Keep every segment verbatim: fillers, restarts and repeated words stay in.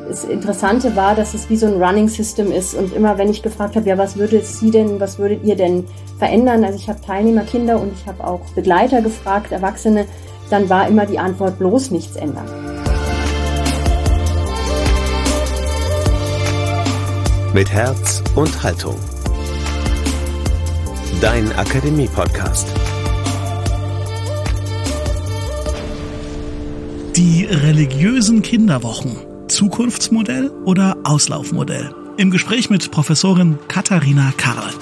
das Interessante war, dass es wie so ein Running System ist. Und immer, wenn ich gefragt habe, ja, was würdet Sie denn, was würdet ihr denn verändern? Also ich habe Teilnehmer, Kinder und ich habe auch Begleiter gefragt, Erwachsene. Dann war immer die Antwort, bloß nichts ändern. Mit Herz und Haltung. Dein Akademie-Podcast. Die religiösen Kinderwochen. Zukunftsmodell oder Auslaufmodell? Im Gespräch mit Professorin Katharina Karl.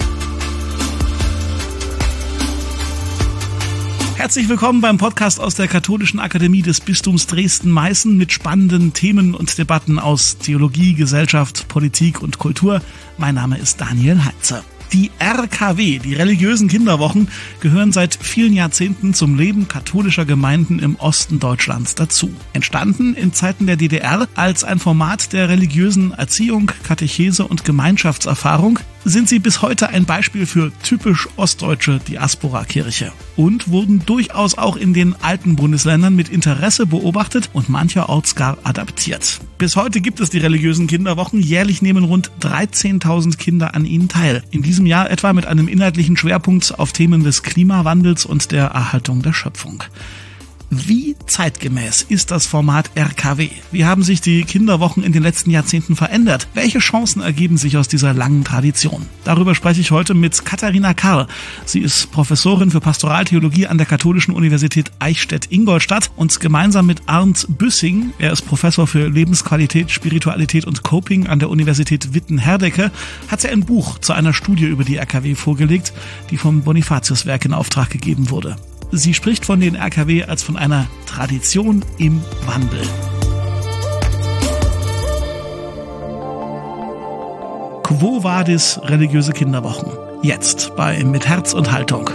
Herzlich willkommen beim Podcast aus der Katholischen Akademie des Bistums Dresden-Meißen mit spannenden Themen und Debatten aus Theologie, Gesellschaft, Politik und Kultur. Mein Name ist Daniel Heitzer. Die R K W, die religiösen Kinderwochen, gehören seit vielen Jahrzehnten zum Leben katholischer Gemeinden im Osten Deutschlands dazu. Entstanden in Zeiten der D D R als ein Format der religiösen Erziehung, Katechese und Gemeinschaftserfahrung, sind sie bis heute ein Beispiel für typisch ostdeutsche Diaspora-Kirche und wurden durchaus auch in den alten Bundesländern mit Interesse beobachtet und mancherorts gar adaptiert. Bis heute gibt es die religiösen Kinderwochen. Jährlich nehmen rund dreizehntausend Kinder an ihnen teil. In diesem Jahr etwa mit einem inhaltlichen Schwerpunkt auf Themen des Klimawandels und der Erhaltung der Schöpfung. Wie zeitgemäß ist das Format R K W? Wie haben sich die Kinderwochen in den letzten Jahrzehnten verändert? Welche Chancen ergeben sich aus dieser langen Tradition? Darüber spreche ich heute mit Katharina Karl. Sie ist Professorin für Pastoraltheologie an der Katholischen Universität Eichstätt-Ingolstadt und gemeinsam mit Arndt Büssing, er ist Professor für Lebensqualität, Spiritualität und Coping an der Universität Witten-Herdecke, hat sie ein Buch zu einer Studie über die R K W vorgelegt, die vom Bonifatiuswerk in Auftrag gegeben wurde. Sie spricht von den R K W als von einer Tradition im Wandel. Quo vadis religiöse Kinderwochen? Jetzt bei Mit Herz und Haltung.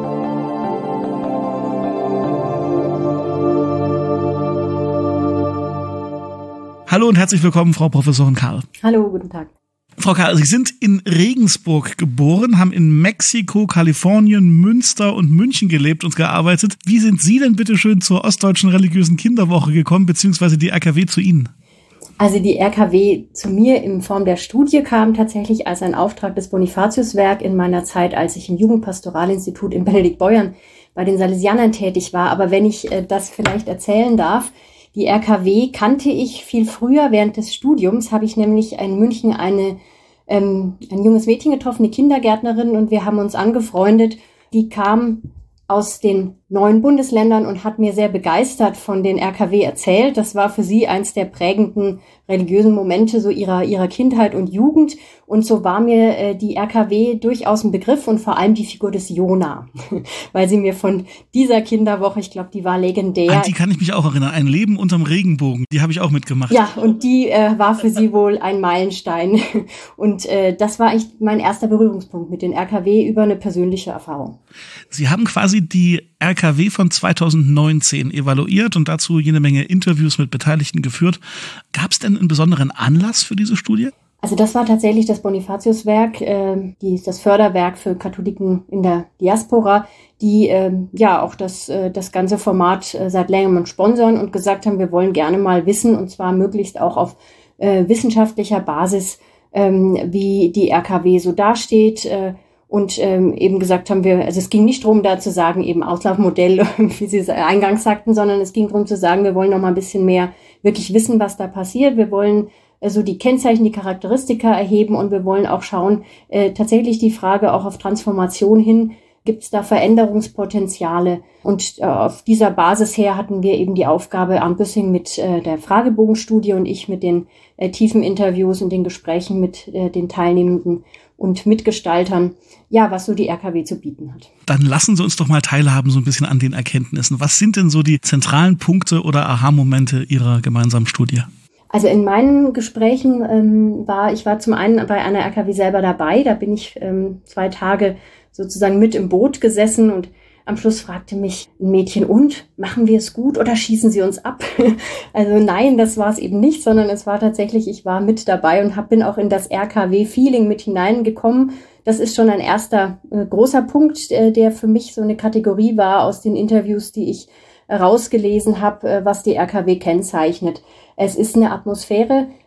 Hallo und herzlich willkommen, Frau Professorin Karl. Hallo, guten Tag. Frau Karl, Sie sind in Regensburg geboren, haben in Mexiko, Kalifornien, Münster und München gelebt und gearbeitet. Wie sind Sie denn bitte schön zur ostdeutschen religiösen Kinderwoche gekommen, beziehungsweise die R K W zu Ihnen? Also die R K W zu mir in Form der Studie kam tatsächlich als ein Auftrag des Bonifatiuswerk in meiner Zeit, als ich im Jugendpastoralinstitut in Benediktbeuern bei den Salesianern tätig war. Aber wenn ich äh, das vielleicht erzählen darf, die R K W kannte ich viel früher. Während des Studiums habe ich nämlich in München eine, ähm, ein junges Mädchen getroffen, eine Kindergärtnerin, und wir haben uns angefreundet. Die kam aus den neuen Bundesländern und hat mir sehr begeistert von den R K W erzählt. Das war für sie eins der prägenden religiösen Momente so ihrer ihrer Kindheit und Jugend. Und so war mir äh, die R K W durchaus ein Begriff und vor allem die Figur des Jona, weil sie mir von dieser Kinderwoche, ich glaube, die war legendär. An die kann ich mich auch erinnern. Ein Leben unterm Regenbogen, die habe ich auch mitgemacht. Ja, und die äh, war für sie wohl ein Meilenstein. Und äh, das war eigentlich mein erster Berührungspunkt mit den R K W über eine persönliche Erfahrung. Sie haben quasi die R K W von zweitausendneunzehn evaluiert und dazu jede Menge Interviews mit Beteiligten geführt. Gab es denn einen besonderen Anlass für diese Studie? Also das war tatsächlich das Bonifatiuswerk, äh, die, das Förderwerk für Katholiken in der Diaspora, die äh, ja auch das, äh, das ganze Format äh, seit längerem sponsern und gesagt haben, wir wollen gerne mal wissen, und zwar möglichst auch auf äh, wissenschaftlicher Basis, ähm, wie die R K W so dasteht. Äh, Und ähm, eben gesagt haben wir, also es ging nicht darum, da zu sagen, eben Auslaufmodell, wie Sie es eingangs sagten, sondern es ging darum zu sagen, wir wollen noch mal ein bisschen mehr wirklich wissen, was da passiert. Wir wollen also die Kennzeichen, die Charakteristika erheben, und wir wollen auch schauen, äh, tatsächlich die Frage auch auf Transformation hin, gibt es da Veränderungspotenziale? Und äh, auf dieser Basis her hatten wir eben die Aufgabe, Arndt Büssing mit äh, der Fragebogenstudie und ich mit den äh, tiefen Interviews und den Gesprächen mit äh, den Teilnehmenden und Mitgestaltern, ja, was so die R K W zu bieten hat. Dann lassen Sie uns doch mal teilhaben so ein bisschen an den Erkenntnissen. Was sind denn so die zentralen Punkte oder Aha-Momente Ihrer gemeinsamen Studie? Also in meinen Gesprächen ähm, war, ich war zum einen bei einer R K W selber dabei, da bin ich ähm, zwei Tage sozusagen mit im Boot gesessen, und am Schluss fragte mich ein Mädchen, und, machen wir es gut oder schießen Sie uns ab? Also nein, das war es eben nicht, sondern es war tatsächlich, ich war mit dabei und hab, bin auch in das R K W-Feeling mit hineingekommen. Das ist schon ein erster äh, großer Punkt, äh, der für mich so eine Kategorie war aus den Interviews, die ich rausgelesen habe, äh, was die R K W kennzeichnet. Es ist eine Atmosphäre,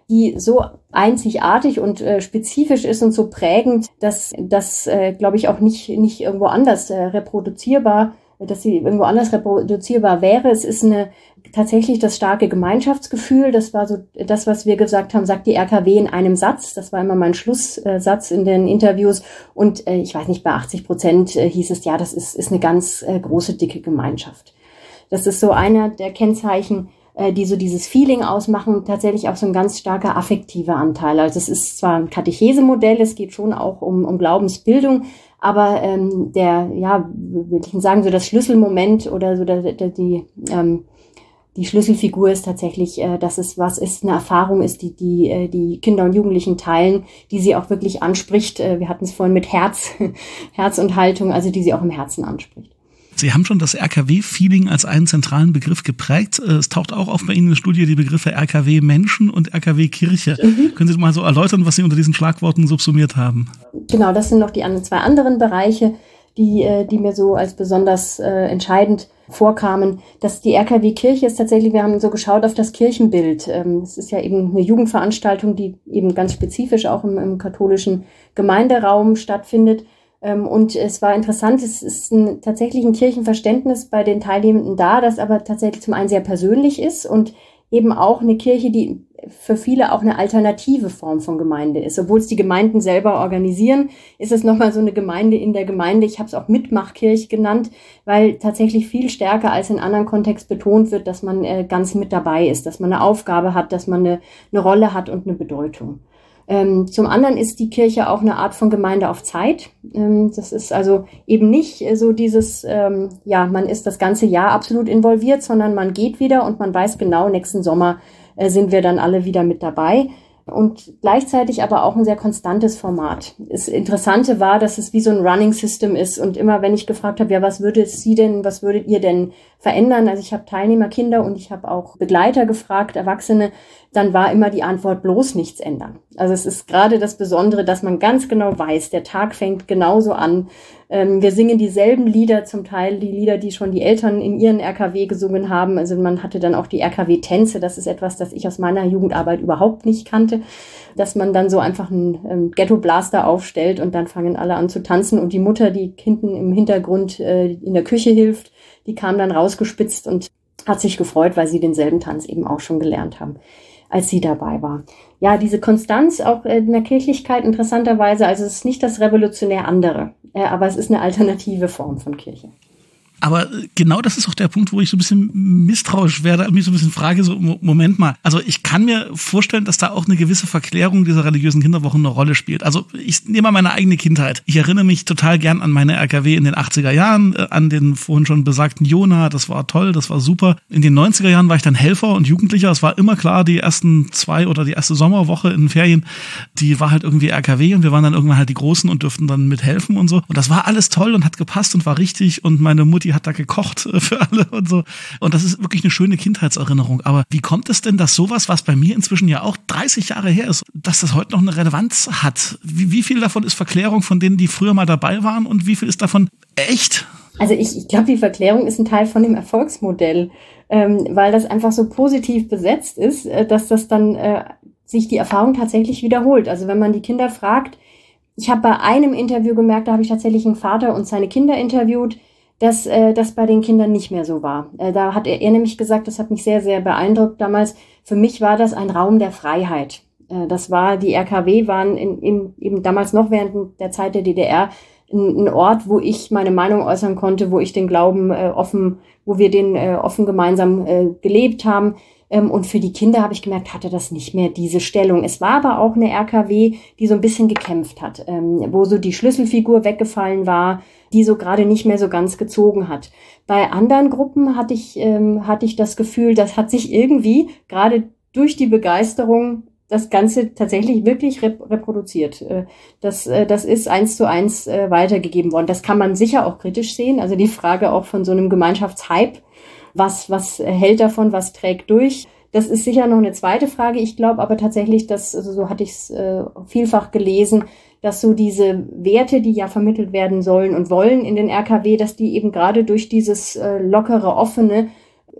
die so einzigartig und äh, spezifisch ist und so prägend, dass das, äh, glaube ich, auch nicht nicht irgendwo anders äh, reproduzierbar, dass sie irgendwo anders reproduzierbar wäre. Es ist eine tatsächlich das starke Gemeinschaftsgefühl. Das war so das, was wir gesagt haben, sagt die R K W in einem Satz. Das war immer mein Schlusssatz in den Interviews. Und äh, ich weiß nicht, bei achtzig Prozent äh, hieß es, ja, das ist ist eine ganz äh, große, dicke Gemeinschaft. Das ist so einer der Kennzeichen, äh, die so dieses Feeling ausmachen, tatsächlich auch so ein ganz starker affektiver Anteil. Also es ist zwar ein Katechesemodell, es geht schon auch um, um Glaubensbildung, aber ähm, der, ja, will ich sagen, so das Schlüsselmoment oder so der, der, die ähm, die Schlüsselfigur ist tatsächlich, äh, dass es was ist, eine Erfahrung ist, die die äh, die Kinder und Jugendlichen teilen, die sie auch wirklich anspricht. Äh, wir hatten es vorhin mit Herz, Herz und Haltung, also die sie auch im Herzen anspricht. Sie haben schon das R K W-Feeling als einen zentralen Begriff geprägt. Es taucht auch auf bei Ihnen in der Studie die Begriffe R K W-Menschen und R K W-Kirche. Mhm. Können Sie mal so erläutern, was Sie unter diesen Schlagworten subsumiert haben? Genau, das sind noch die anderen zwei anderen Bereiche, die die mir so als besonders äh, entscheidend vorkamen. Dass die R K W-Kirche ist tatsächlich, wir haben so geschaut auf das Kirchenbild. Ähm, es ist ja eben eine Jugendveranstaltung, die eben ganz spezifisch auch im, im katholischen Gemeinderaum stattfindet. Und es war interessant, es ist ein, tatsächlich ein Kirchenverständnis bei den Teilnehmenden da, das aber tatsächlich zum einen sehr persönlich ist und eben auch eine Kirche, die für viele auch eine alternative Form von Gemeinde ist. Obwohl es die Gemeinden selber organisieren, ist es nochmal so eine Gemeinde in der Gemeinde. Ich habe es auch Mitmachkirche genannt, weil tatsächlich viel stärker als in anderen Kontexten betont wird, dass man äh, ganz mit dabei ist, dass man eine Aufgabe hat, dass man eine, eine Rolle hat und eine Bedeutung. Ähm, zum anderen ist die Kirche auch eine Art von Gemeinde auf Zeit. Ähm, das ist also eben nicht so dieses, ähm, ja, man ist das ganze Jahr absolut involviert, sondern man geht wieder und man weiß genau, nächsten Sommer äh, sind wir dann alle wieder mit dabei. Und gleichzeitig aber auch ein sehr konstantes Format. Das Interessante war, dass es wie so ein Running System ist. Und immer, wenn ich gefragt habe, ja, was würdet Sie denn, was würdet ihr denn verändern? Also ich habe Teilnehmerkinder und ich habe auch Begleiter gefragt, Erwachsene. Dann war immer die Antwort, bloß nichts ändern. Also es ist gerade das Besondere, dass man ganz genau weiß, der Tag fängt genauso an. Ähm, wir singen dieselben Lieder, zum Teil die Lieder, die schon die Eltern in ihren R K W gesungen haben. Also man hatte dann auch die R K W-Tänze. Das ist etwas, das ich aus meiner Jugendarbeit überhaupt nicht kannte. Dass man dann so einfach einen ähm, Ghetto-Blaster aufstellt und dann fangen alle an zu tanzen. Und die Mutter, die hinten im Hintergrund äh, in der Küche hilft, die kam dann rausgespitzt und hat sich gefreut, weil sie denselben Tanz eben auch schon gelernt haben, als sie dabei war. Ja, diese Konstanz auch in der Kirchlichkeit interessanterweise, also es ist nicht das revolutionär andere, aber es ist eine alternative Form von Kirche. Aber genau das ist auch der Punkt, wo ich so ein bisschen misstrauisch werde und mich so ein bisschen frage, so Moment mal, also ich kann mir vorstellen, dass da auch eine gewisse Verklärung dieser religiösen Kinderwochen eine Rolle spielt. Also ich nehme mal meine eigene Kindheit. Ich erinnere mich total gern an meine R K W in den achtziger Jahren, an den vorhin schon besagten Jona, das war toll, das war super. In den neunziger Jahren war ich dann Helfer und Jugendlicher, es war immer klar, die ersten zwei oder die erste Sommerwoche in den Ferien, die war halt irgendwie R K W und wir waren dann irgendwann halt die Großen und durften dann mithelfen und so. Und das war alles toll und hat gepasst und war richtig und meine Mutti hat da gekocht für alle und so. Und das ist wirklich eine schöne Kindheitserinnerung. Aber wie kommt es denn, dass sowas, was bei mir inzwischen ja auch dreißig Jahre her ist, dass das heute noch eine Relevanz hat? Wie, wie viel davon ist Verklärung von denen, die früher mal dabei waren und wie viel ist davon echt? Also ich, ich glaube, die Verklärung ist ein Teil von dem Erfolgsmodell, ähm, weil das einfach so positiv besetzt ist, äh, dass das dann äh, sich die Erfahrung tatsächlich wiederholt. Also wenn man die Kinder fragt, ich habe bei einem Interview gemerkt, da habe ich tatsächlich einen Vater und seine Kinder interviewt, dass äh, das bei den Kindern nicht mehr so war. Äh, da hat er, er nämlich gesagt, das hat mich sehr, sehr beeindruckt damals, für mich war das ein Raum der Freiheit. Äh, das war, die R K W waren in, in, eben damals noch während der Zeit der D D R ein, ein Ort, wo ich meine Meinung äußern konnte, wo ich den Glauben äh, offen, wo wir den äh, offen gemeinsam äh, gelebt haben. Ähm, und für die Kinder, habe ich gemerkt, hatte das nicht mehr diese Stellung. Es war aber auch eine R K W, die so ein bisschen gekämpft hat, ähm, wo so die Schlüsselfigur weggefallen war, die so gerade nicht mehr so ganz gezogen hat. Bei anderen Gruppen hatte ich, ähm, hatte ich das Gefühl, das hat sich irgendwie gerade durch die Begeisterung das Ganze tatsächlich wirklich rep- reproduziert. Äh, das, äh, das ist eins zu eins äh, weitergegeben worden. Das kann man sicher auch kritisch sehen. Also die Frage auch von so einem Gemeinschaftshype. Was, was hält davon, was trägt durch? Das ist sicher noch eine zweite Frage. Ich glaube aber tatsächlich, dass, also so hatte ich es äh, vielfach gelesen, dass so diese Werte, die ja vermittelt werden sollen und wollen in den R K W, dass die eben gerade durch dieses äh, lockere, offene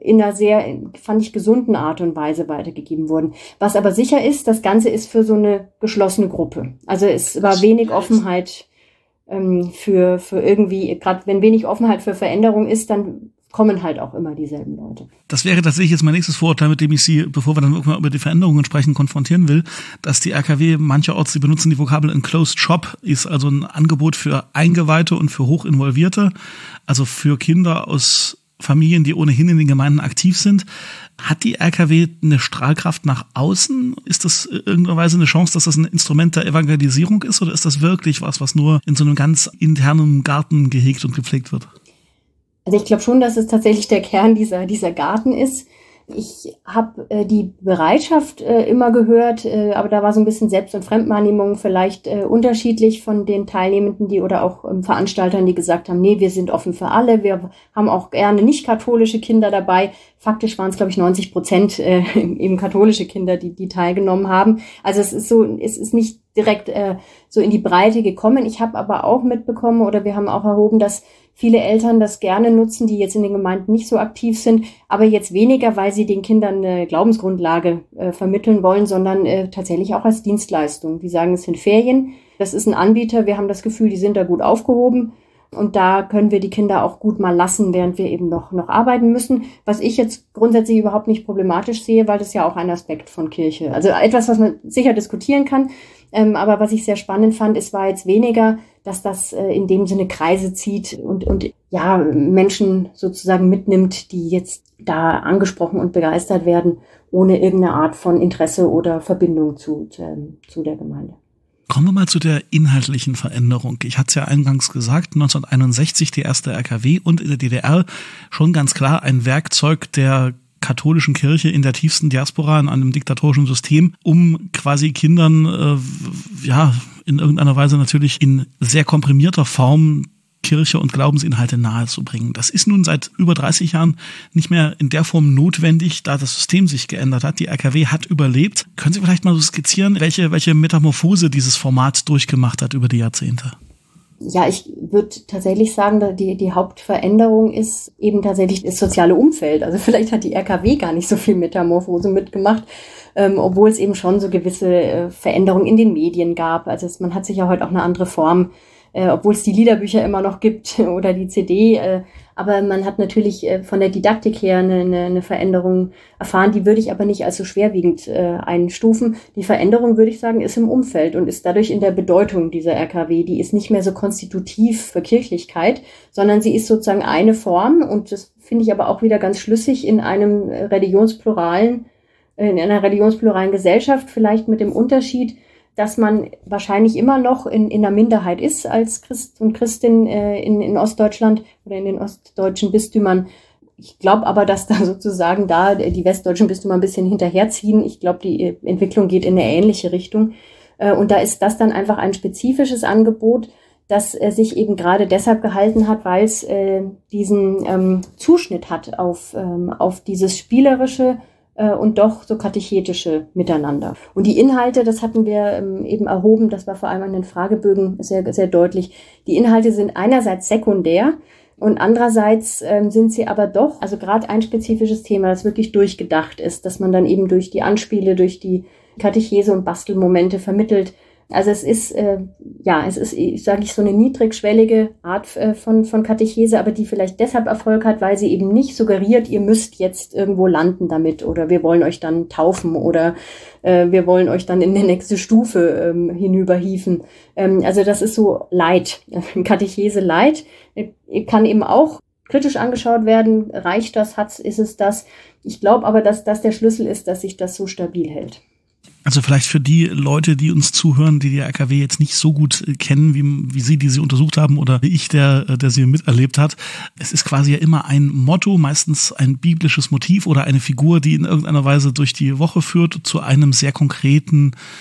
in einer sehr, fand ich, gesunden Art und Weise weitergegeben wurden. Was aber sicher ist, das Ganze ist für so eine geschlossene Gruppe. Also es war wenig Offenheit ähm, für, für irgendwie, gerade wenn wenig Offenheit für Veränderung ist, dann kommen halt auch immer dieselben Leute. Das wäre tatsächlich jetzt mein nächstes Vorurteil, mit dem ich Sie, bevor wir dann irgendwann über die Veränderungen sprechen, konfrontieren will, dass die R K W mancherorts, sie benutzen die Vokabel Enclosed Shop, ist also ein Angebot für Eingeweihte und für Hochinvolvierte, also für Kinder aus Familien, die ohnehin in den Gemeinden aktiv sind. Hat die R K W eine Strahlkraft nach außen? Ist das irgendeiner Weise eine Chance, dass das ein Instrument der Evangelisierung ist, oder ist das wirklich was, was nur in so einem ganz internen Garten gehegt und gepflegt wird? Also ich glaube schon, dass es tatsächlich der Kern dieser dieser Garten ist. Ich habe äh, die Bereitschaft äh, immer gehört, äh, aber da war so ein bisschen Selbst- und Fremdwahrnehmung vielleicht äh, unterschiedlich von den Teilnehmenden, die oder auch ähm, Veranstaltern, die gesagt haben, nee, wir sind offen für alle, wir haben auch gerne nicht katholische Kinder dabei. Faktisch waren es, glaube ich, neunzig Prozent äh, eben katholische Kinder, die die teilgenommen haben. Also es ist so, es ist nicht direkt äh, so in die Breite gekommen. Ich habe aber auch mitbekommen oder wir haben auch erhoben, dass viele Eltern das gerne nutzen, die jetzt in den Gemeinden nicht so aktiv sind, aber jetzt weniger, weil sie den Kindern eine Glaubensgrundlage äh, vermitteln wollen, sondern äh, tatsächlich auch als Dienstleistung. Die sagen, es sind Ferien, das ist ein Anbieter, wir haben das Gefühl, die sind da gut aufgehoben und da können wir die Kinder auch gut mal lassen, während wir eben noch noch arbeiten müssen. Was ich jetzt grundsätzlich überhaupt nicht problematisch sehe, weil das ja auch ein Aspekt von Kirche, also etwas, was man sicher diskutieren kann, ähm, aber was ich sehr spannend fand, es war jetzt weniger, dass das äh, in dem Sinne Kreise zieht und, und ja Menschen sozusagen mitnimmt, die jetzt da angesprochen und begeistert werden, ohne irgendeine Art von Interesse oder Verbindung zu, zu, zu der Gemeinde. Kommen wir mal zu der inhaltlichen Veränderung. Ich hatte es ja eingangs gesagt, neunzehnhunderteinundsechzig die erste R K W und in der D D R schon ganz klar ein Werkzeug der katholischen Kirche in der tiefsten Diaspora in einem diktatorischen System, um quasi Kindern äh, ja in irgendeiner Weise natürlich in sehr komprimierter Form Kirche und Glaubensinhalte nahezubringen. Das ist nun seit über dreißig Jahren nicht mehr in der Form notwendig, da das System sich geändert hat. Die R K W hat überlebt. Können Sie vielleicht mal so skizzieren, welche, welche Metamorphose dieses Format durchgemacht hat über die Jahrzehnte? Ja, ich würde tatsächlich sagen, die, die Hauptveränderung ist eben tatsächlich das soziale Umfeld. Also vielleicht hat die R K W gar nicht so viel Metamorphose mitgemacht, ähm, obwohl es eben schon so gewisse äh, Veränderungen in den Medien gab. Also es, man hat sich ja heute auch eine andere Form, äh, obwohl es die Liederbücher immer noch gibt oder die C D, äh, aber man hat natürlich äh, von der Didaktik her eine, eine, eine Veränderung erfahren, die würde ich aber nicht als so schwerwiegend äh, einstufen. Die Veränderung, würde ich sagen, ist im Umfeld und ist dadurch in der Bedeutung dieser R K W. Die ist nicht mehr so konstitutiv für Kirchlichkeit, sondern sie ist sozusagen eine Form und das finde ich aber auch wieder ganz schlüssig in einem religionspluralen, in einer religionspluralen Gesellschaft, vielleicht mit dem Unterschied, dass man wahrscheinlich immer noch in, in einer Minderheit ist als Christ und Christin äh, in, in Ostdeutschland oder in den ostdeutschen Bistümern. Ich glaube aber, dass da sozusagen da die westdeutschen Bistümer ein bisschen hinterherziehen. Ich glaube, die Entwicklung geht in eine ähnliche Richtung. Äh, und da ist das dann einfach ein spezifisches Angebot, das äh, sich eben gerade deshalb gehalten hat, weil es äh, diesen ähm, Zuschnitt hat auf, ähm, auf dieses spielerische und doch so katechetische Miteinander. Und die Inhalte, das hatten wir ähm, eben erhoben, das war vor allem an den Fragebögen sehr, sehr deutlich. Die Inhalte sind einerseits sekundär und andererseits ähm, sind sie aber doch, also gerade ein spezifisches Thema, das wirklich durchgedacht ist, dass man dann eben durch die Anspiele, durch die Katechese und Bastelmomente vermittelt. Also es ist, äh, ja, es ist, sage ich, so eine niedrigschwellige Art äh, von von Katechese, aber die vielleicht deshalb Erfolg hat, weil sie eben nicht suggeriert, ihr müsst jetzt irgendwo landen damit oder wir wollen euch dann taufen oder äh, wir wollen euch dann in die nächste Stufe ähm, hinüberhieven. Ähm, also das ist so light, Katechese light, äh, kann eben auch kritisch angeschaut werden. Reicht das, hat's, ist es das? Ich glaube aber, dass das der Schlüssel ist, dass sich das so stabil hält. Also vielleicht für die Leute, die uns zuhören, die die R K W jetzt nicht so gut kennen, wie, wie Sie, die sie untersucht haben oder wie ich, der, der sie miterlebt hat. Es ist quasi ja immer ein Motto, meistens ein biblisches Motiv oder eine Figur, die in irgendeiner Weise durch die Woche führt zu einem sehr konkreten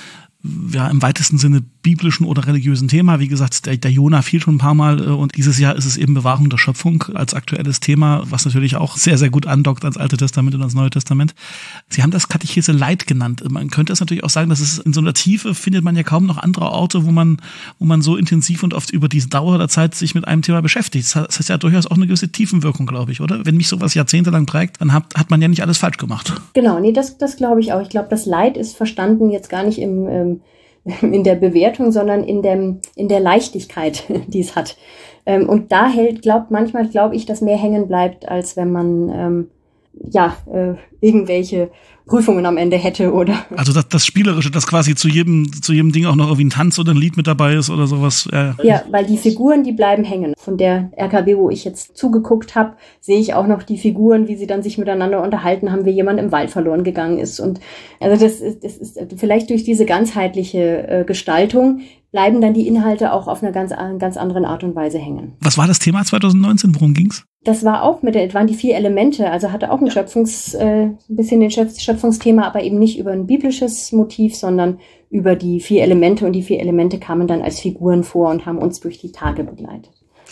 ja im weitesten Sinne biblischen oder religiösen Thema. Wie gesagt, der, der Jona fiel schon ein paar Mal und dieses Jahr ist es eben Bewahrung der Schöpfung als aktuelles Thema, was natürlich auch sehr, sehr gut andockt ans Alte Testament und ans Neue Testament. Sie haben das Katechese Light genannt. Man könnte es natürlich auch sagen, dass es in so einer Tiefe findet man ja kaum noch andere Orte, wo man, wo man so intensiv und oft über diese Dauer der Zeit sich mit einem Thema beschäftigt. Das heißt ja durchaus auch eine gewisse Tiefenwirkung, glaube ich, oder? Wenn mich sowas jahrzehntelang prägt, dann hat, hat man ja nicht alles falsch gemacht. Genau, nee, das, das glaube ich auch. Ich glaube, das Leid ist verstanden jetzt gar nicht im, ähm, in der Bewertung, sondern in dem, in der Leichtigkeit, die es hat. Ähm, und da hält, glaubt manchmal, glaube ich, dass mehr hängen bleibt, als wenn man, ähm, ja, äh, irgendwelche Prüfungen am Ende hätte oder. Also das, das Spielerische, das quasi zu jedem, zu jedem Ding auch noch irgendwie ein Tanz oder ein Lied mit dabei ist oder sowas. Ja, ja, weil die Figuren, die bleiben hängen. Von der R K W, wo ich jetzt zugeguckt habe, sehe ich auch noch die Figuren, wie sie dann sich miteinander unterhalten haben, wie jemand im Wald verloren gegangen ist. Und also das ist, das ist vielleicht durch diese ganzheitliche äh, Gestaltung bleiben dann die Inhalte auch auf einer ganz, ganz anderen Art und Weise hängen. Was war das Thema zwanzig neunzehn? Worum ging's? Das war auch mit der, waren die vier Elemente, also hatte auch ein Schöpfungs, äh, ein bisschen den Schöpfungsthema, aber eben nicht über ein biblisches Motiv, sondern über die vier Elemente, und die vier Elemente kamen dann als Figuren vor und haben uns durch die Tage begleitet.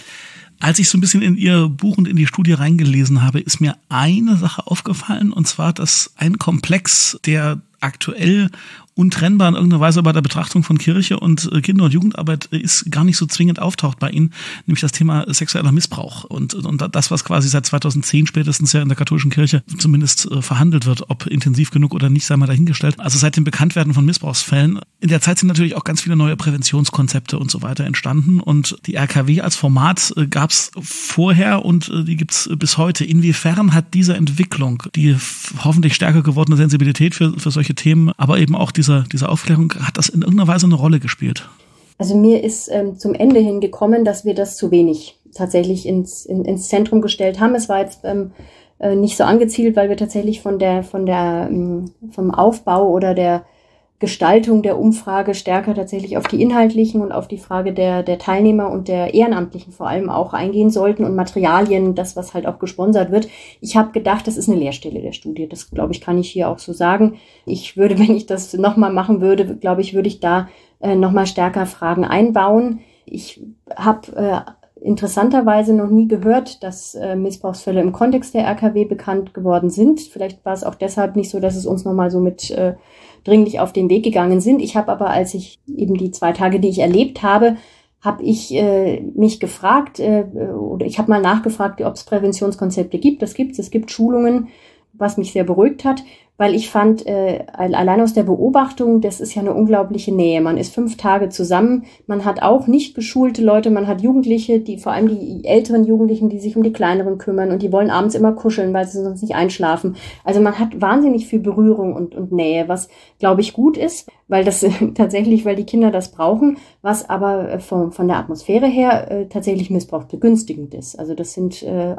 Als ich so ein bisschen in Ihr Buch und in die Studie reingelesen habe, ist mir eine Sache aufgefallen, und zwar, dass ein Komplex, der aktuell untrennbar in irgendeiner Weise bei der Betrachtung von Kirche und Kinder- und Jugendarbeit ist, gar nicht so zwingend auftaucht bei Ihnen, nämlich das Thema sexueller Missbrauch und, und das, was quasi seit zweitausendzehn spätestens ja in der katholischen Kirche zumindest äh, verhandelt wird, ob intensiv genug oder nicht, sei mal dahingestellt. Also seit dem Bekanntwerden von Missbrauchsfällen. In der Zeit sind natürlich auch ganz viele neue Präventionskonzepte und so weiter entstanden, und die R K W als Format äh, gab es vorher und äh, die gibt es bis heute. Inwiefern hat diese Entwicklung, die hoffentlich stärker gewordene Sensibilität für, für solche Themen, aber eben auch dieser Diese Aufklärung, hat das in irgendeiner Weise eine Rolle gespielt? Also mir ist ähm, zum Ende hin gekommen, dass wir das zu wenig tatsächlich ins, in, ins Zentrum gestellt haben. Es war jetzt ähm, äh, nicht so angezielt, weil wir tatsächlich von der, von der, ähm, vom Aufbau oder der Gestaltung der Umfrage stärker tatsächlich auf die inhaltlichen und auf die Frage der, der Teilnehmer und der Ehrenamtlichen vor allem auch eingehen sollten, und Materialien, das, was halt auch gesponsert wird. Ich habe gedacht, das ist eine Leerstelle der Studie. Das, glaube ich, kann ich hier auch so sagen. Ich würde, wenn ich das nochmal machen würde, glaube ich, würde ich da äh, nochmal stärker Fragen einbauen. Ich habe äh, interessanterweise noch nie gehört, dass äh, Missbrauchsfälle im Kontext der R K W bekannt geworden sind. Vielleicht war es auch deshalb nicht so, dass es uns nochmal so mit äh, dringlich auf den Weg gegangen sind. Ich habe aber, als ich eben die zwei Tage, die ich erlebt habe, habe ich äh, mich gefragt, äh, oder ich habe mal nachgefragt, ob es Präventionskonzepte gibt. Das gibt es, es gibt Schulungen, was mich sehr beruhigt hat, weil ich fand, äh, allein aus der Beobachtung, das ist ja eine unglaubliche Nähe. Man ist fünf Tage zusammen, man hat auch nicht geschulte Leute, man hat Jugendliche, die vor allem die älteren Jugendlichen, die sich um die Kleineren kümmern, und die wollen abends immer kuscheln, weil sie sonst nicht einschlafen. Also man hat wahnsinnig viel Berührung und, und Nähe, was, glaube ich, gut ist, weil das tatsächlich, weil die Kinder das brauchen, was aber von, von der Atmosphäre her äh, tatsächlich missbrauchsbegünstigend ist. Also das sind äh,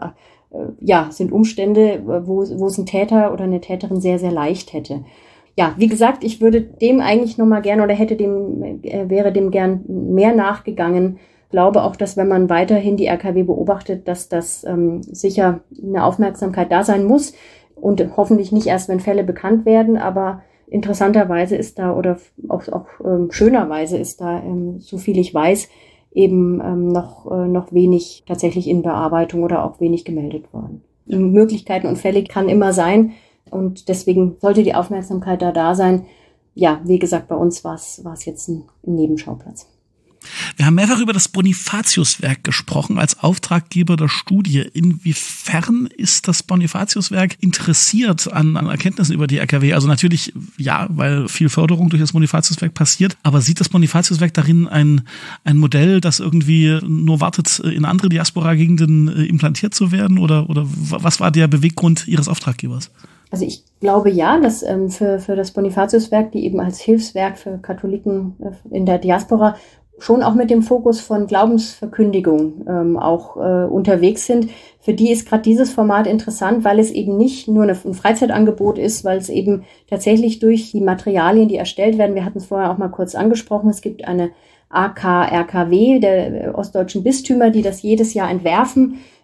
ja, sind Umstände, wo, wo es ein Täter oder eine Täterin sehr, sehr leicht hätte. Ja, wie gesagt, ich würde dem eigentlich nochmal gerne oder hätte dem, äh, wäre dem gern mehr nachgegangen. Glaube auch, dass wenn man weiterhin die R K W beobachtet, dass das ähm, sicher eine Aufmerksamkeit da sein muss, und hoffentlich nicht erst, wenn Fälle bekannt werden, aber interessanterweise ist da, oder auch, auch ähm, schönerweise ist da, ähm, so viel ich weiß, eben ähm, noch äh, noch wenig tatsächlich in Bearbeitung oder auch wenig gemeldet worden. Möglichkeiten und Fälle kann immer sein, und deswegen sollte die Aufmerksamkeit da da sein. Ja, wie gesagt, bei uns war es war es jetzt ein, ein Nebenschauplatz. Wir haben mehrfach über das Bonifatiuswerk gesprochen als Auftraggeber der Studie. Inwiefern ist das Bonifatiuswerk interessiert an, an Erkenntnissen über die R K W? Also natürlich ja, weil viel Förderung durch das Bonifatiuswerk passiert, aber sieht das Bonifatiuswerk darin ein, ein Modell, das irgendwie nur wartet, in andere Diaspora-Gegenden implantiert zu werden? Oder, oder was war der Beweggrund Ihres Auftraggebers? Also ich glaube ja, dass ähm, für, für das Bonifatiuswerk, die eben als Hilfswerk für Katholiken äh, in der Diaspora schon auch mit dem Fokus von Glaubensverkündigung ähm, auch äh, unterwegs sind. Für die ist gerade dieses Format interessant, weil es eben nicht nur eine, ein Freizeitangebot ist, weil es eben tatsächlich durch die Materialien, die erstellt werden, wir hatten es vorher auch mal kurz angesprochen, es gibt eine A K R K W der ostdeutschen Bistümer, die das jedes Jahr entwerfen,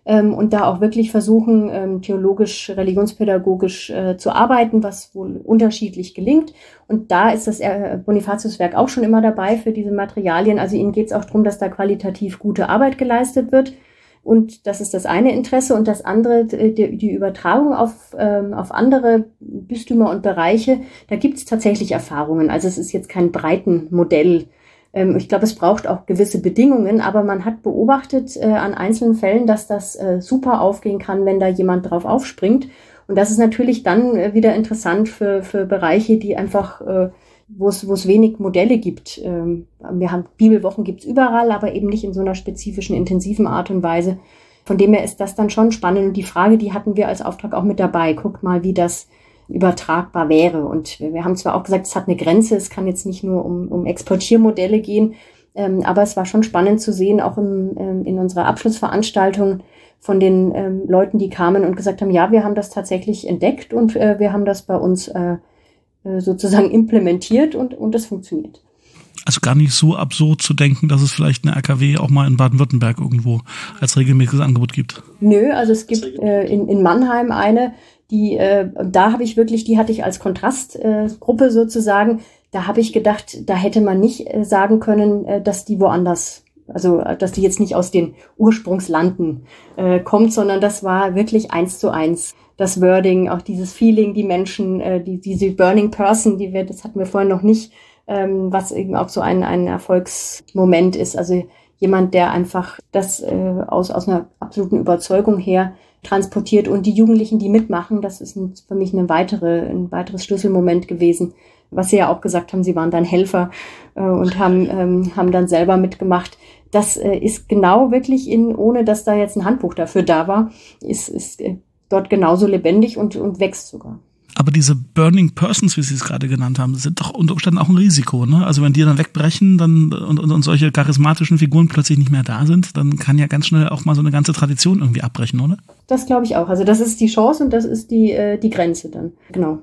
ähm, und da auch wirklich versuchen, ähm, theologisch, religionspädagogisch äh, zu arbeiten, was wohl unterschiedlich gelingt. Und da ist das äh, Bonifatiuswerk auch schon immer dabei für diese Materialien. Also ihnen geht es auch darum, dass da qualitativ gute Arbeit geleistet wird. Und das ist das eine Interesse. Und das andere, die, die Übertragung auf, ähm, auf andere Bistümer und Bereiche, da gibt es tatsächlich Erfahrungen. Also es ist jetzt kein Breitenmodell. Ähm, ich glaube, es braucht auch gewisse Bedingungen, aber man hat beobachtet äh, an einzelnen Fällen, dass das äh, super aufgehen kann, wenn da jemand drauf aufspringt. Und das ist natürlich dann äh, wieder interessant für, für Bereiche, die einfach... Äh, wo es, wo es wenig Modelle gibt. Wir haben Bibelwochen gibt's überall, aber eben nicht in so einer spezifischen, intensiven Art und Weise. Von dem her ist das dann schon spannend. Und die Frage, die hatten wir als Auftrag auch mit dabei. Guckt mal, wie das übertragbar wäre. Und wir haben zwar auch gesagt, es hat eine Grenze. Es kann jetzt nicht nur um, um Exportiermodelle gehen. Aber es war schon spannend zu sehen, auch im, in unserer Abschlussveranstaltung von den Leuten, die kamen und gesagt haben, ja, wir haben das tatsächlich entdeckt und wir haben das bei uns sozusagen implementiert und, und das funktioniert. Also gar nicht so absurd zu denken, dass es vielleicht eine R K W auch mal in Baden-Württemberg irgendwo als regelmäßiges Angebot gibt. Nö, also es gibt äh, in, in Mannheim eine, die, äh, da habe ich wirklich, die hatte ich als Kontrastgruppe äh, sozusagen, da habe ich gedacht, da hätte man nicht äh, sagen können, äh, dass die woanders, also dass die jetzt nicht aus den Ursprungslanden äh, kommt, sondern das war wirklich eins zu eins. Das Wording, auch dieses Feeling, die Menschen, äh, die diese Burning Person, die wir, das hatten wir vorhin noch nicht, ähm, was eben auch so ein ein Erfolgsmoment ist. Also jemand, der einfach das äh, aus aus einer absoluten Überzeugung her transportiert und die Jugendlichen, die mitmachen, das ist ein, für mich eine weitere ein weiteres Schlüsselmoment gewesen. Was sie ja auch gesagt haben, sie waren dann Helfer äh, und haben ähm, haben dann selber mitgemacht. Das äh, ist genau wirklich in, ohne dass da jetzt ein Handbuch dafür da war, ist ist äh, dort genauso lebendig und, und wächst sogar. Aber diese Burning Persons, wie Sie es gerade genannt haben, sind doch unter Umständen auch ein Risiko, ne? Also wenn die dann wegbrechen dann und, und, und solche charismatischen Figuren plötzlich nicht mehr da sind, dann kann ja ganz schnell auch mal so eine ganze Tradition irgendwie abbrechen, oder? Das glaube ich auch. Also das ist die Chance und das ist die, äh, die Grenze dann. Genau.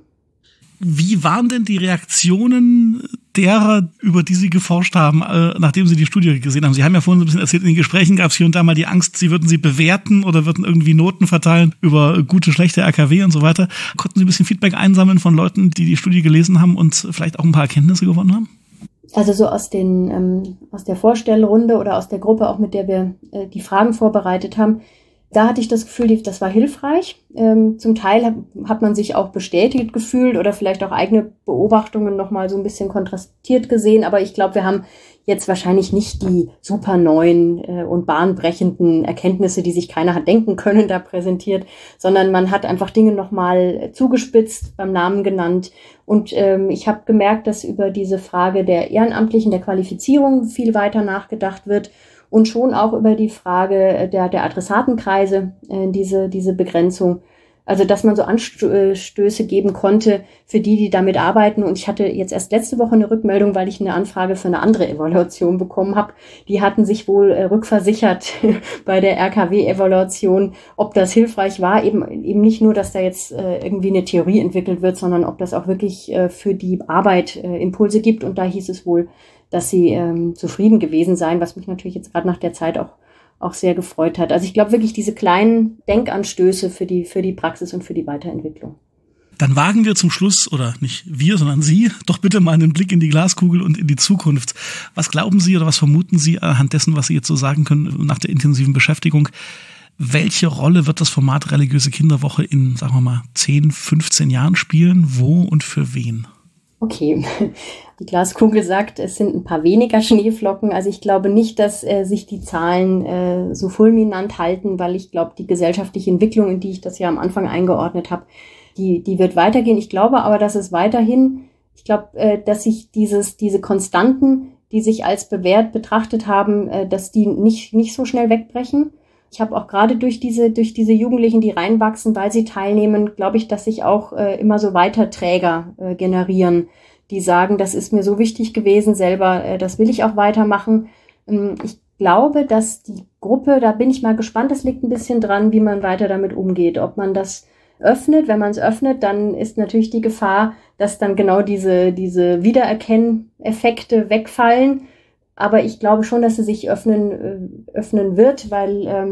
Wie waren denn die Reaktionen derer, über die Sie geforscht haben, äh, nachdem Sie die Studie gesehen haben? Sie haben ja vorhin so ein bisschen erzählt, in den Gesprächen gab es hier und da mal die Angst, Sie würden sie bewerten oder würden irgendwie Noten verteilen über gute, schlechte R K W und so weiter. Konnten Sie ein bisschen Feedback einsammeln von Leuten, die die Studie gelesen haben und vielleicht auch ein paar Erkenntnisse gewonnen haben? Also so aus den ähm, aus der Vorstellrunde oder aus der Gruppe, auch mit der wir äh, die Fragen vorbereitet haben, da hatte ich das Gefühl, das war hilfreich. Ähm, zum Teil hat man sich auch bestätigt gefühlt oder vielleicht auch eigene Beobachtungen nochmal so ein bisschen kontrastiert gesehen. Aber ich glaube, wir haben jetzt wahrscheinlich nicht die super neuen äh, und bahnbrechenden Erkenntnisse, die sich keiner hat denken können, da präsentiert, sondern man hat einfach Dinge nochmal zugespitzt, beim Namen genannt. Und ähm, ich habe gemerkt, dass über diese Frage der Ehrenamtlichen, der Qualifizierung viel weiter nachgedacht wird. Und schon auch über die Frage der, der Adressatenkreise, äh, diese, diese Begrenzung. Also, dass man so Anstöße geben konnte für die, die damit arbeiten. Und ich hatte jetzt erst letzte Woche eine Rückmeldung, weil ich eine Anfrage für eine andere Evaluation bekommen habe. Die hatten sich wohl äh, rückversichert bei der R K W-Evaluation, ob das hilfreich war. Eben, eben nicht nur, dass da jetzt äh, irgendwie eine Theorie entwickelt wird, sondern ob das auch wirklich äh, für die Arbeit äh, Impulse gibt. Und da hieß es wohl, dass sie ähm, zufrieden gewesen seien, was mich natürlich jetzt gerade nach der Zeit auch auch sehr gefreut hat. Also ich glaube wirklich diese kleinen Denkanstöße für die für die Praxis und für die Weiterentwicklung. Dann wagen wir zum Schluss, oder nicht wir, sondern Sie, doch bitte mal einen Blick in die Glaskugel und in die Zukunft. Was glauben Sie oder was vermuten Sie anhand dessen, was Sie jetzt so sagen können nach der intensiven Beschäftigung? Welche Rolle wird das Format Religiöse Kinderwoche in, sagen wir mal, zehn, fünfzehn Jahren spielen? Wo und für wen? Okay, die Glaskugel sagt, es sind ein paar weniger Schneeflocken. Also ich glaube nicht, dass äh, sich die Zahlen äh, so fulminant halten, weil ich glaube, die gesellschaftliche Entwicklung, in die ich das ja am Anfang eingeordnet habe, die die wird weitergehen. Ich glaube aber, dass es weiterhin, ich glaube, äh, dass sich dieses diese Konstanten, die sich als bewährt betrachtet haben, äh, dass die nicht nicht so schnell wegbrechen. Ich habe auch gerade durch diese durch diese Jugendlichen, die reinwachsen, weil sie teilnehmen, glaube ich, dass sich auch äh, immer so Weiterträger äh, generieren, die sagen, das ist mir so wichtig gewesen selber, äh, das will ich auch weitermachen. Ähm, ich glaube, dass die Gruppe, da bin ich mal gespannt, das liegt ein bisschen dran, wie man weiter damit umgeht. Ob man das öffnet, wenn man es öffnet, dann ist natürlich die Gefahr, dass dann genau diese diese Wiedererkenneffekte wegfallen. Aber ich glaube schon, dass sie sich öffnen, öffnen wird, weil ähm,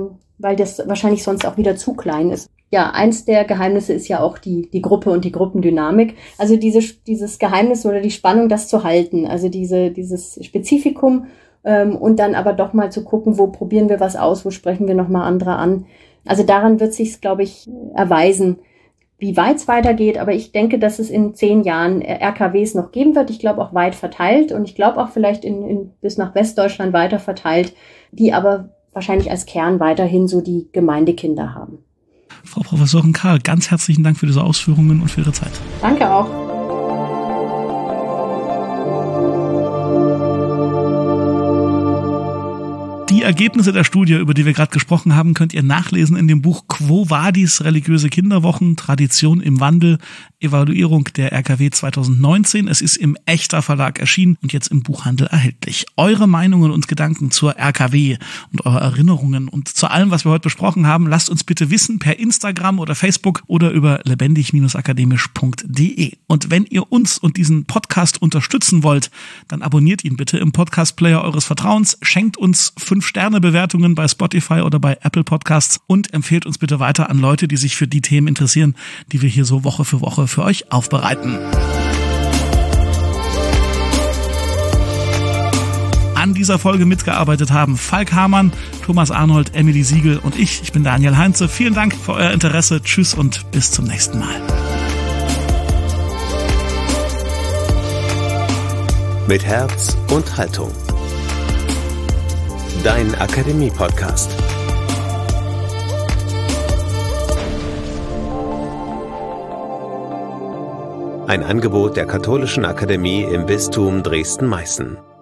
weil das wahrscheinlich sonst auch wieder zu klein ist. Ja, eins der Geheimnisse ist ja auch die, die Gruppe und die Gruppendynamik. Also diese, dieses Geheimnis oder die Spannung, das zu halten. Also diese, dieses Spezifikum ähm, und dann aber doch mal zu gucken, wo probieren wir was aus, wo sprechen wir nochmal andere an. Also daran wird sich's, glaube ich, erweisen, wie weit es weitergeht. Aber ich denke, dass es in zehn Jahren R K Ws noch geben wird. Ich glaube auch weit verteilt und ich glaube auch vielleicht in, in, bis nach Westdeutschland weiter verteilt, die aber wahrscheinlich als Kern weiterhin so die Gemeindekinder haben. Frau Professorin Karl, ganz herzlichen Dank für diese Ausführungen und für Ihre Zeit. Danke auch. Die Ergebnisse der Studie, über die wir gerade gesprochen haben, könnt ihr nachlesen in dem Buch Quo Vadis, religiöse Kinderwochen, Tradition im Wandel, Evaluierung der R K W zwanzig neunzehn. Es ist im Echter Verlag erschienen und jetzt im Buchhandel erhältlich. Eure Meinungen und Gedanken zur R K W und eure Erinnerungen und zu allem, was wir heute besprochen haben, lasst uns bitte wissen per Instagram oder Facebook oder über lebendig Bindestrich akademisch Punkt de. Und wenn ihr uns und diesen Podcast unterstützen wollt, dann abonniert ihn bitte im Podcast-Player eures Vertrauens, schenkt uns fünf Sterne-Bewertungen bei Spotify oder bei Apple Podcasts und empfehlt uns bitte weiter an Leute, die sich für die Themen interessieren, die wir hier so Woche für Woche für euch aufbereiten. An dieser Folge mitgearbeitet haben Falk Hamann, Thomas Arnold, Emily Siegel und ich. Ich bin Daniel Heinze. Vielen Dank für euer Interesse. Tschüss und bis zum nächsten Mal. Mit Herz und Haltung. Dein Akademie-Podcast. Ein Angebot der Katholischen Akademie im Bistum Dresden-Meißen.